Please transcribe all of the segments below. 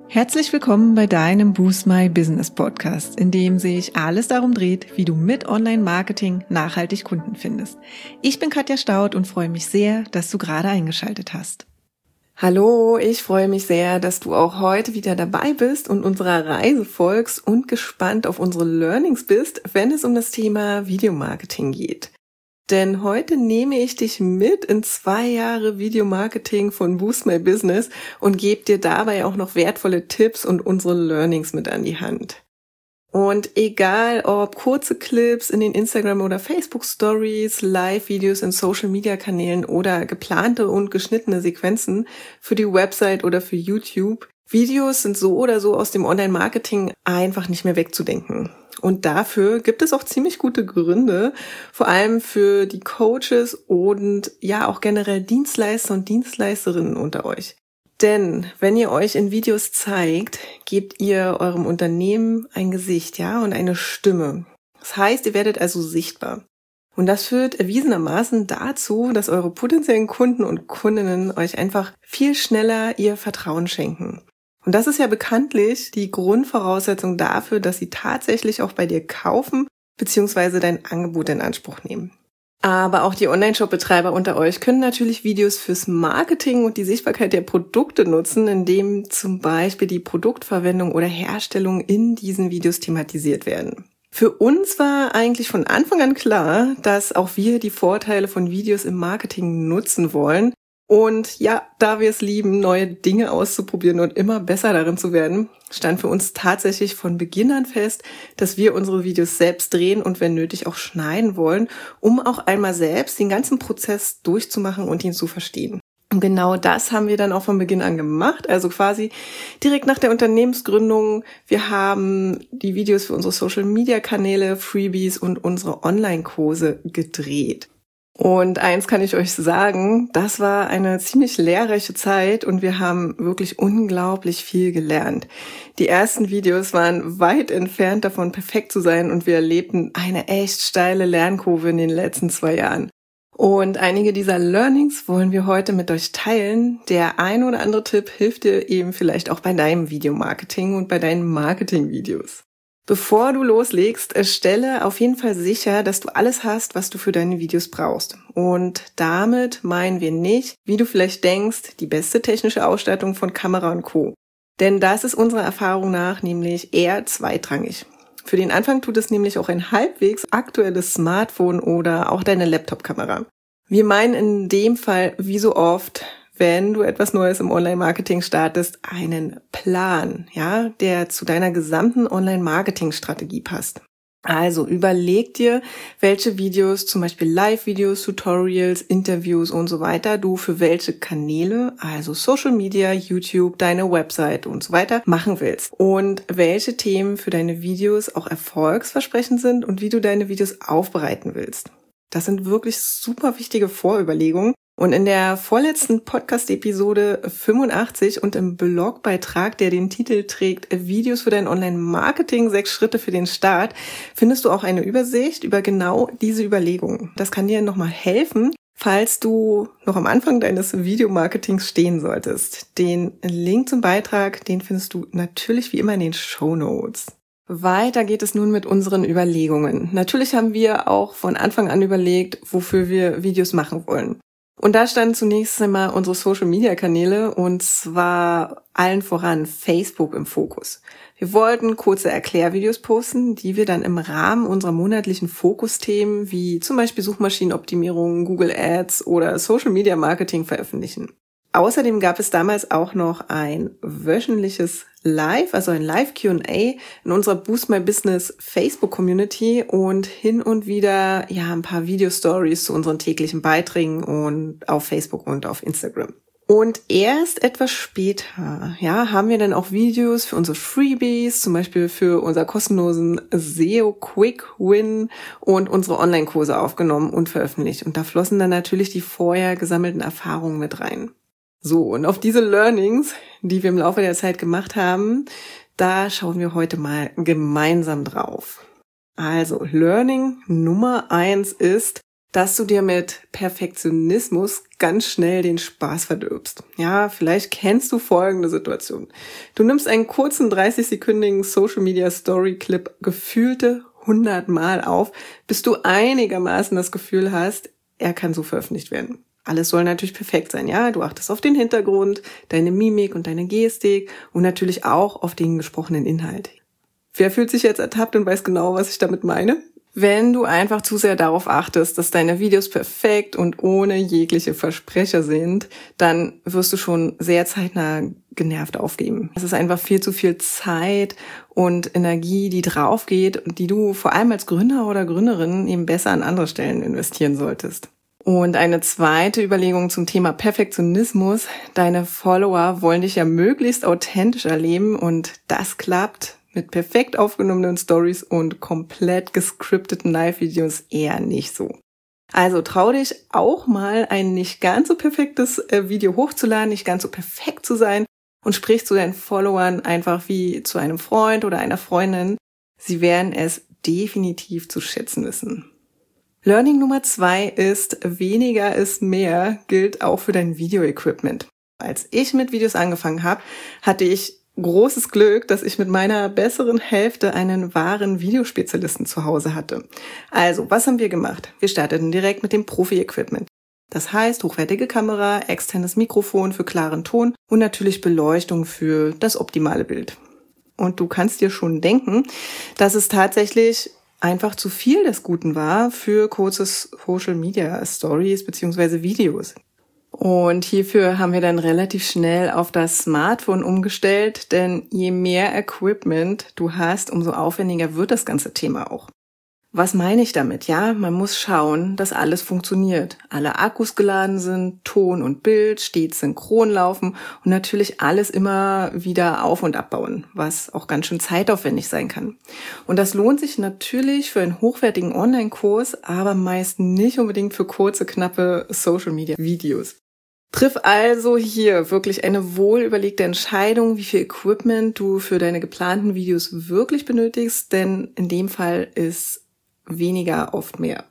Herzlich willkommen bei deinem Boost My Business Podcast, in dem sich alles darum dreht, wie du mit Online-Marketing nachhaltig Kunden findest. Ich bin Katja Staud und freue mich sehr, dass du gerade eingeschaltet hast. Hallo, ich freue mich sehr, dass du auch heute wieder dabei bist und unserer Reise folgst und gespannt auf unsere Learnings bist, wenn es um das Thema Videomarketing geht. Denn heute nehme ich dich mit in 2 Jahre Videomarketing von Boost My Business und gebe dir dabei auch noch wertvolle Tipps und unsere Learnings mit an die Hand. Und egal ob kurze Clips in den Instagram- oder Facebook-Stories, Live-Videos in Social-Media-Kanälen oder geplante und geschnittene Sequenzen für die Website oder für YouTube, Videos sind so oder so aus dem Online-Marketing einfach nicht mehr wegzudenken. Und dafür gibt es auch ziemlich gute Gründe, vor allem für die Coaches und ja auch generell Dienstleister und Dienstleisterinnen unter euch. Denn wenn ihr euch in Videos zeigt, gebt ihr eurem Unternehmen ein Gesicht, ja, und eine Stimme. Das heißt, ihr werdet also sichtbar. Und das führt erwiesenermaßen dazu, dass eure potenziellen Kunden und Kundinnen euch einfach viel schneller ihr Vertrauen schenken. Und das ist ja bekanntlich die Grundvoraussetzung dafür, dass sie tatsächlich auch bei dir kaufen bzw. dein Angebot in Anspruch nehmen. Aber auch die Online-Shop-Betreiber unter euch können natürlich Videos fürs Marketing und die Sichtbarkeit der Produkte nutzen, indem zum Beispiel die Produktverwendung oder Herstellung in diesen Videos thematisiert werden. Für uns war eigentlich von Anfang an klar, dass auch wir die Vorteile von Videos im Marketing nutzen wollen. Und ja, da wir es lieben, neue Dinge auszuprobieren und immer besser darin zu werden, stand für uns tatsächlich von Beginn an fest, dass wir unsere Videos selbst drehen und wenn nötig auch schneiden wollen, um auch einmal selbst den ganzen Prozess durchzumachen und ihn zu verstehen. Und genau das haben wir dann auch von Beginn an gemacht, also quasi direkt nach der Unternehmensgründung. Wir haben die Videos für unsere Social-Media-Kanäle, Freebies und unsere Online-Kurse gedreht. Und eins kann ich euch sagen, das war eine ziemlich lehrreiche Zeit und wir haben wirklich unglaublich viel gelernt. Die ersten Videos waren weit entfernt davon, perfekt zu sein und wir erlebten eine echt steile Lernkurve in den letzten 2 Jahren. Und einige dieser Learnings wollen wir heute mit euch teilen. Der ein oder andere Tipp hilft dir eben vielleicht auch bei deinem Videomarketing und bei deinen Marketingvideos. Bevor du loslegst, stelle auf jeden Fall sicher, dass du alles hast, was du für deine Videos brauchst. Und damit meinen wir nicht, wie du vielleicht denkst, die beste technische Ausstattung von Kamera und Co. Denn das ist unserer Erfahrung nach nämlich eher zweitrangig. Für den Anfang tut es nämlich auch ein halbwegs aktuelles Smartphone oder auch deine Laptop-Kamera. Wir meinen in dem Fall, wie so oft, wenn du etwas Neues im Online-Marketing startest, einen Plan, ja, der zu deiner gesamten Online-Marketing-Strategie passt. Also überleg dir, welche Videos, zum Beispiel Live-Videos, Tutorials, Interviews und so weiter, du für welche Kanäle, also Social Media, YouTube, deine Website und so weiter, machen willst. Und welche Themen für deine Videos auch erfolgsversprechend sind und wie du deine Videos aufbereiten willst. Das sind wirklich super wichtige Vorüberlegungen. Und in der vorletzten Podcast-Episode 85 und im Blogbeitrag, der den Titel trägt, Videos für dein Online-Marketing, 6 Schritte für den Start, findest du auch eine Übersicht über genau diese Überlegungen. Das kann dir nochmal helfen, falls du noch am Anfang deines Videomarketings stehen solltest. Den Link zum Beitrag, den findest du natürlich wie immer in den Shownotes. Weiter geht es nun mit unseren Überlegungen. Natürlich haben wir auch von Anfang an überlegt, wofür wir Videos machen wollen. Und da standen zunächst einmal unsere Social-Media-Kanäle und zwar allen voran Facebook im Fokus. Wir wollten kurze Erklärvideos posten, die wir dann im Rahmen unserer monatlichen Fokusthemen wie zum Beispiel Suchmaschinenoptimierung, Google Ads oder Social-Media-Marketing veröffentlichen. Außerdem gab es damals auch noch ein wöchentliches Live, also ein Live-Q&A in unserer Boost My Business Facebook-Community und hin und wieder ja ein paar Video-Stories zu unseren täglichen Beiträgen und auf Facebook und auf Instagram. Und erst etwas später, ja, haben wir dann auch Videos für unsere Freebies, zum Beispiel für unser kostenlosen SEO Quick Win und unsere Online-Kurse aufgenommen und veröffentlicht. Und da flossen dann natürlich die vorher gesammelten Erfahrungen mit rein. So, und auf diese Learnings, die wir im Laufe der Zeit gemacht haben, da schauen wir heute mal gemeinsam drauf. Also, Learning Nummer 1 ist, dass du dir mit Perfektionismus ganz schnell den Spaß verdirbst. Ja, vielleicht kennst du folgende Situation. Du nimmst einen kurzen 30-sekündigen Social-Media-Story-Clip gefühlte 100 Mal auf, bis du einigermaßen das Gefühl hast, er kann so veröffentlicht werden. Alles soll natürlich perfekt sein, ja. Du achtest auf den Hintergrund, deine Mimik und deine Gestik und natürlich auch auf den gesprochenen Inhalt. Wer fühlt sich jetzt ertappt und weiß genau, was ich damit meine? Wenn du einfach zu sehr darauf achtest, dass deine Videos perfekt und ohne jegliche Versprecher sind, dann wirst du schon sehr zeitnah genervt aufgeben. Es ist einfach viel zu viel Zeit und Energie, die drauf geht und die du vor allem als Gründer oder Gründerin eben besser an andere Stellen investieren solltest. Und eine zweite Überlegung zum Thema Perfektionismus. Deine Follower wollen dich ja möglichst authentisch erleben und das klappt mit perfekt aufgenommenen Stories und komplett gescripteten Live-Videos eher nicht so. Also trau dich auch mal ein nicht ganz so perfektes Video hochzuladen, nicht ganz so perfekt zu sein und sprich zu deinen Followern einfach wie zu einem Freund oder einer Freundin. Sie werden es definitiv zu schätzen wissen. Learning Nummer 2 ist, weniger ist mehr, gilt auch für dein Video-Equipment. Als ich mit Videos angefangen habe, hatte ich großes Glück, dass ich mit meiner besseren Hälfte einen wahren Videospezialisten zu Hause hatte. Also, was haben wir gemacht? Wir starteten direkt mit dem Profi-Equipment. Das heißt, hochwertige Kamera, externes Mikrofon für klaren Ton und natürlich Beleuchtung für das optimale Bild. Und du kannst dir schon denken, dass es tatsächlich einfach zu viel des Guten war für kurze Social-Media-Stories bzw. Videos. Und hierfür haben wir dann relativ schnell auf das Smartphone umgestellt, denn je mehr Equipment du hast, umso aufwendiger wird das ganze Thema auch. Was meine ich damit? Ja, man muss schauen, dass alles funktioniert. Alle Akkus geladen sind, Ton und Bild stets synchron laufen und natürlich alles immer wieder auf- und abbauen, was auch ganz schön zeitaufwendig sein kann. Und das lohnt sich natürlich für einen hochwertigen Online-Kurs, aber meist nicht unbedingt für kurze, knappe Social-Media-Videos. Triff also hier wirklich eine wohlüberlegte Entscheidung, wie viel Equipment du für deine geplanten Videos wirklich benötigst, denn in dem Fall ist weniger oft mehr.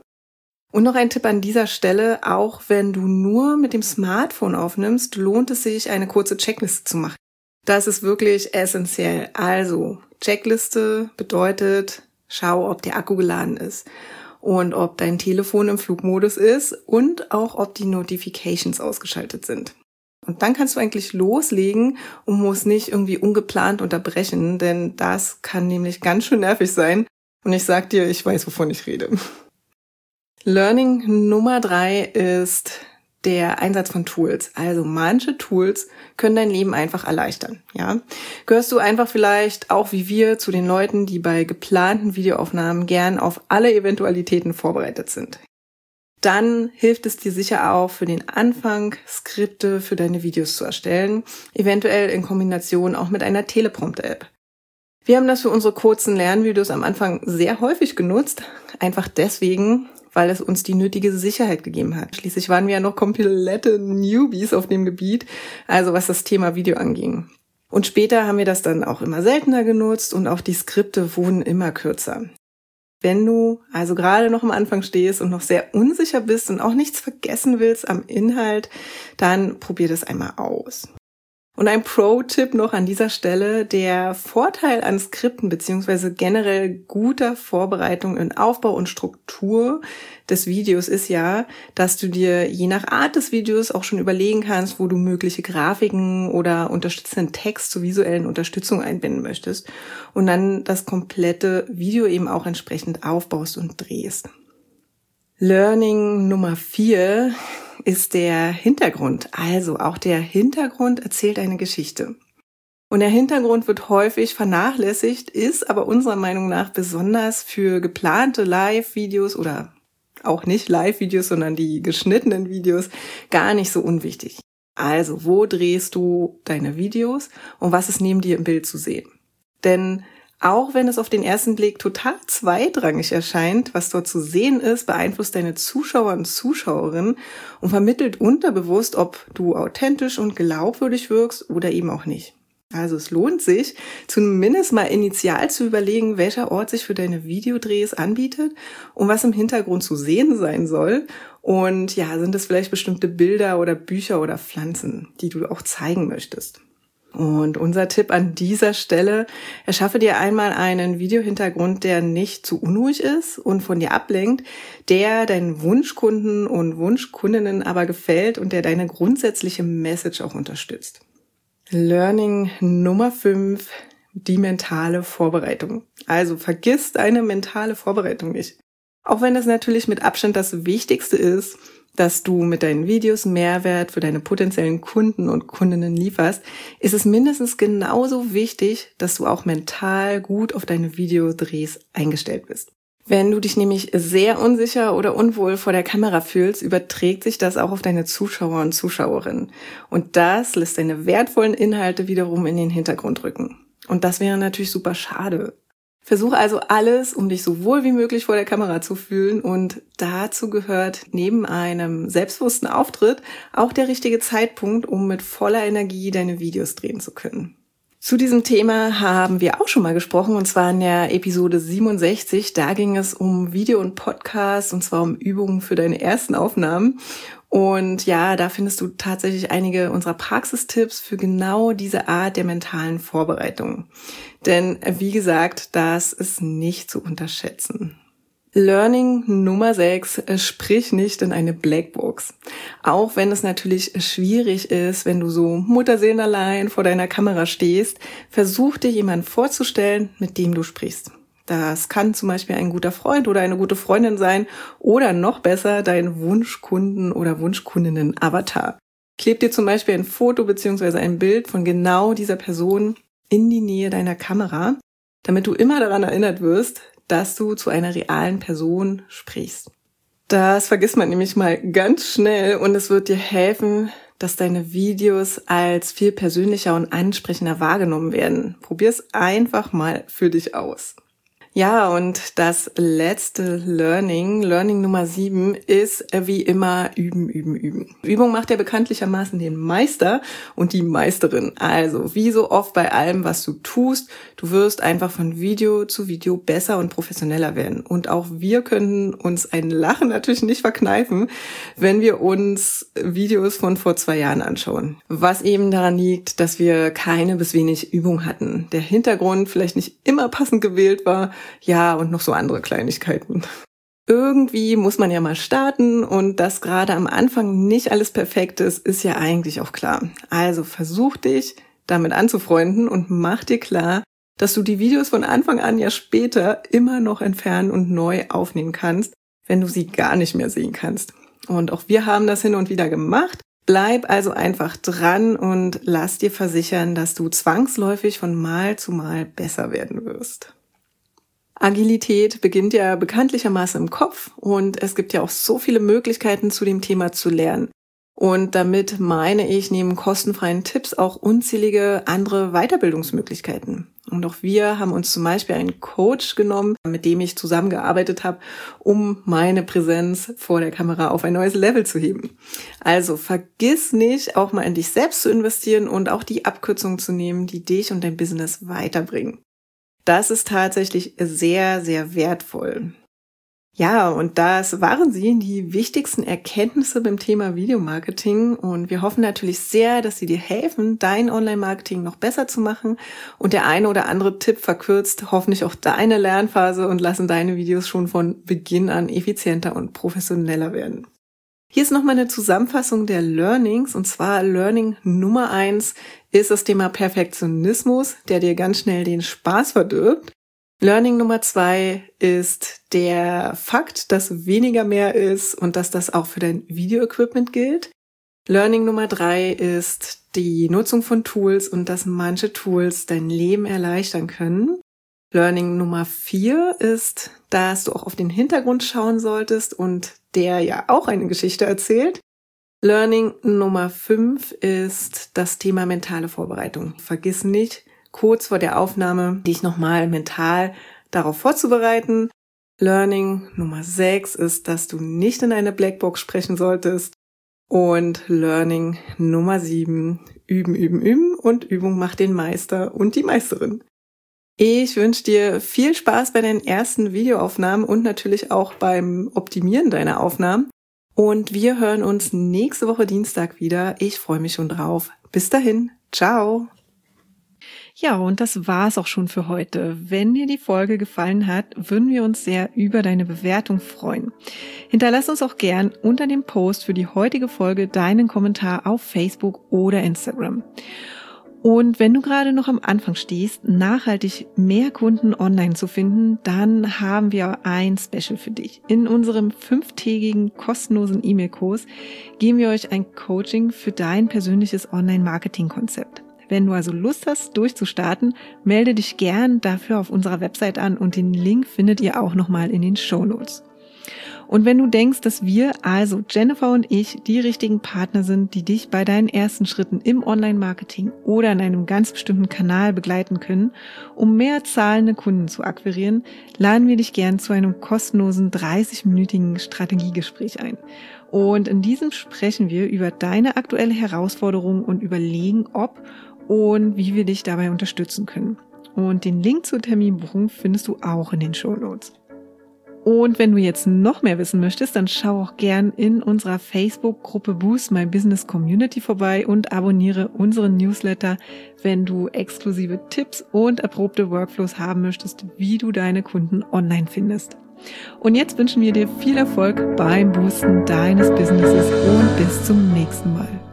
Und noch ein Tipp an dieser Stelle, auch wenn du nur mit dem Smartphone aufnimmst, lohnt es sich, eine kurze Checkliste zu machen. Das ist wirklich essentiell. Also, Checkliste bedeutet, schau, ob der Akku geladen ist und ob dein Telefon im Flugmodus ist und auch, ob die Notifications ausgeschaltet sind. Und dann kannst du eigentlich loslegen und musst nicht irgendwie ungeplant unterbrechen, denn das kann nämlich ganz schön nervig sein. Und ich sag dir, ich weiß, wovon ich rede. Learning Nummer 3 ist der Einsatz von Tools. Also manche Tools können dein Leben einfach erleichtern. Ja, gehörst du einfach vielleicht auch wie wir zu den Leuten, die bei geplanten Videoaufnahmen gern auf alle Eventualitäten vorbereitet sind. Dann hilft es dir sicher auch für den Anfang, Skripte für deine Videos zu erstellen, eventuell in Kombination auch mit einer Teleprompter-App. Wir haben das für unsere kurzen Lernvideos am Anfang sehr häufig genutzt, einfach deswegen, weil es uns die nötige Sicherheit gegeben hat. Schließlich waren wir ja noch komplette Newbies auf dem Gebiet, also was das Thema Video anging. Und später haben wir das dann auch immer seltener genutzt und auch die Skripte wurden immer kürzer. Wenn du also gerade noch am Anfang stehst und noch sehr unsicher bist und auch nichts vergessen willst am Inhalt, dann probier das einmal aus. Und ein Pro-Tipp noch an dieser Stelle: Der Vorteil an Skripten bzw. generell guter Vorbereitung in Aufbau und Struktur des Videos ist ja, dass du dir je nach Art des Videos auch schon überlegen kannst, wo du mögliche Grafiken oder unterstützenden Text zur visuellen Unterstützung einbinden möchtest und dann das komplette Video eben auch entsprechend aufbaust und drehst. Learning Nummer 4 ist der Hintergrund. Also auch der Hintergrund erzählt eine Geschichte. Und der Hintergrund wird häufig vernachlässigt, ist aber unserer Meinung nach besonders für geplante Live-Videos oder auch nicht Live-Videos, sondern die geschnittenen Videos gar nicht so unwichtig. Also, wo drehst du deine Videos und was ist neben dir im Bild zu sehen? Denn auch wenn es auf den ersten Blick total zweitrangig erscheint, was dort zu sehen ist, beeinflusst deine Zuschauer und Zuschauerinnen und vermittelt unterbewusst, ob du authentisch und glaubwürdig wirkst oder eben auch nicht. Also es lohnt sich, zumindest mal initial zu überlegen, welcher Ort sich für deine Videodrehs anbietet und was im Hintergrund zu sehen sein soll. Und ja, sind es vielleicht bestimmte Bilder oder Bücher oder Pflanzen, die du auch zeigen möchtest. Und unser Tipp an dieser Stelle: Erschaffe dir einmal einen Videohintergrund, der nicht zu unruhig ist und von dir ablenkt, der deinen Wunschkunden und Wunschkundinnen aber gefällt und der deine grundsätzliche Message auch unterstützt. Learning Nummer 5, die mentale Vorbereitung. Also vergiss deine mentale Vorbereitung nicht. Auch wenn das natürlich mit Abstand das Wichtigste ist, dass du mit deinen Videos Mehrwert für deine potenziellen Kunden und Kundinnen lieferst, ist es mindestens genauso wichtig, dass du auch mental gut auf deine Videodrehs eingestellt bist. Wenn du dich nämlich sehr unsicher oder unwohl vor der Kamera fühlst, überträgt sich das auch auf deine Zuschauer und Zuschauerinnen. Und das lässt deine wertvollen Inhalte wiederum in den Hintergrund rücken. Und das wäre natürlich super schade. Versuch also alles, um dich so wohl wie möglich vor der Kamera zu fühlen, und dazu gehört neben einem selbstbewussten Auftritt auch der richtige Zeitpunkt, um mit voller Energie deine Videos drehen zu können. Zu diesem Thema haben wir auch schon mal gesprochen, und zwar in der Episode 67. Da ging es um Video und Podcast, und zwar um Übungen für deine ersten Aufnahmen. Und ja, da findest du tatsächlich einige unserer Praxistipps für genau diese Art der mentalen Vorbereitung. Denn wie gesagt, das ist nicht zu unterschätzen. Learning Nummer 6, sprich nicht in eine Blackbox. Auch wenn es natürlich schwierig ist, wenn du so mutterseelenallein vor deiner Kamera stehst, versuch dir jemanden vorzustellen, mit dem du sprichst. Das kann zum Beispiel ein guter Freund oder eine gute Freundin sein oder noch besser dein Wunschkunden- oder Wunschkundinnen-Avatar. Kleb dir zum Beispiel ein Foto bzw. ein Bild von genau dieser Person in die Nähe deiner Kamera, damit du immer daran erinnert wirst, dass du zu einer realen Person sprichst. Das vergisst man nämlich mal ganz schnell, und es wird dir helfen, dass deine Videos als viel persönlicher und ansprechender wahrgenommen werden. Probier's einfach mal für dich aus. Ja, und das letzte Learning Nummer 7, ist wie immer üben, üben, üben. Übung macht ja bekanntlichermaßen den Meister und die Meisterin. Also, wie so oft bei allem, was du tust, du wirst einfach von Video zu Video besser und professioneller werden. Und auch wir können uns ein Lachen natürlich nicht verkneifen, wenn wir uns Videos von vor 2 Jahren anschauen. Was eben daran liegt, dass wir keine bis wenig Übung hatten. Der Hintergrund vielleicht nicht immer passend gewählt war, ja, und noch so andere Kleinigkeiten. Irgendwie muss man ja mal starten, und dass gerade am Anfang nicht alles perfekt ist ja eigentlich auch klar. Also versuch dich damit anzufreunden und mach dir klar, dass du die Videos von Anfang an ja später immer noch entfernen und neu aufnehmen kannst, wenn du sie gar nicht mehr sehen kannst. Und auch wir haben das hin und wieder gemacht. Bleib also einfach dran und lass dir versichern, dass du zwangsläufig von Mal zu Mal besser werden wirst. Agilität beginnt ja bekanntlichermaßen im Kopf, und es gibt ja auch so viele Möglichkeiten, zu dem Thema zu lernen. Und damit meine ich neben kostenfreien Tipps auch unzählige andere Weiterbildungsmöglichkeiten. Und auch wir haben uns zum Beispiel einen Coach genommen, mit dem ich zusammengearbeitet habe, um meine Präsenz vor der Kamera auf ein neues Level zu heben. Also vergiss nicht, auch mal in dich selbst zu investieren und auch die Abkürzungen zu nehmen, die dich und dein Business weiterbringen. Das ist tatsächlich sehr, sehr wertvoll. Ja, und das waren sie, die wichtigsten Erkenntnisse beim Thema Videomarketing. Und wir hoffen natürlich sehr, dass sie dir helfen, dein Online-Marketing noch besser zu machen. Und der eine oder andere Tipp verkürzt hoffentlich auch deine Lernphase und lassen deine Videos schon von Beginn an effizienter und professioneller werden. Hier ist nochmal eine Zusammenfassung der Learnings, und zwar Learning Nummer 1 ist das Thema Perfektionismus, der dir ganz schnell den Spaß verdirbt. Learning Nummer 2 ist der Fakt, dass weniger mehr ist und dass das auch für dein Video-Equipment gilt. Learning Nummer 3 ist die Nutzung von Tools und dass manche Tools dein Leben erleichtern können. Learning Nummer 4 ist, dass du auch auf den Hintergrund schauen solltest und der ja auch eine Geschichte erzählt. Learning Nummer 5 ist das Thema mentale Vorbereitung. Vergiss nicht, kurz vor der Aufnahme dich nochmal mental darauf vorzubereiten. Learning Nummer 6 ist, dass du nicht in eine Blackbox sprechen solltest. Und Learning Nummer 7, üben, üben, üben und Übung macht den Meister und die Meisterin. Ich wünsche dir viel Spaß bei deinen ersten Videoaufnahmen und natürlich auch beim Optimieren deiner Aufnahmen. Und wir hören uns nächste Woche Dienstag wieder. Ich freue mich schon drauf. Bis dahin. Ciao. Ja, und das war's auch schon für heute. Wenn dir die Folge gefallen hat, würden wir uns sehr über deine Bewertung freuen. Hinterlass uns auch gern unter dem Post für die heutige Folge deinen Kommentar auf Facebook oder Instagram. Und wenn du gerade noch am Anfang stehst, nachhaltig mehr Kunden online zu finden, dann haben wir ein Special für dich. In unserem 5-tägigen kostenlosen E-Mail-Kurs geben wir euch ein Coaching für dein persönliches Online-Marketing-Konzept. Wenn du also Lust hast, durchzustarten, melde dich gern dafür auf unserer Website an und den Link findet ihr auch nochmal in den Shownotes. Und wenn du denkst, dass wir, also Jennifer und ich, die richtigen Partner sind, die dich bei deinen ersten Schritten im Online-Marketing oder in einem ganz bestimmten Kanal begleiten können, um mehr zahlende Kunden zu akquirieren, laden wir dich gern zu einem kostenlosen 30-minütigen Strategiegespräch ein. Und in diesem sprechen wir über deine aktuelle Herausforderung und überlegen, ob und wie wir dich dabei unterstützen können. Und den Link zur Terminbuchung findest du auch in den Shownotes. Und wenn du jetzt noch mehr wissen möchtest, dann schau auch gern in unserer Facebook-Gruppe Boost My Business Community vorbei und abonniere unseren Newsletter, wenn du exklusive Tipps und erprobte Workflows haben möchtest, wie du deine Kunden online findest. Und jetzt wünschen wir dir viel Erfolg beim Boosten deines Businesses und bis zum nächsten Mal.